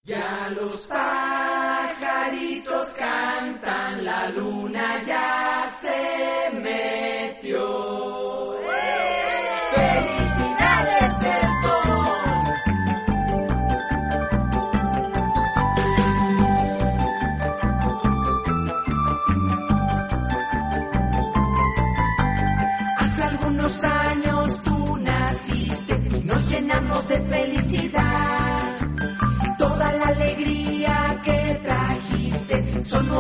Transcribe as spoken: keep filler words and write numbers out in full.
Ya los pajaritos cantan, la luna ya se metió. ¡Felicidades, Elton! Hace algunos años tú naciste y nos llenamos de felicidad. Toda la alegría que trajiste son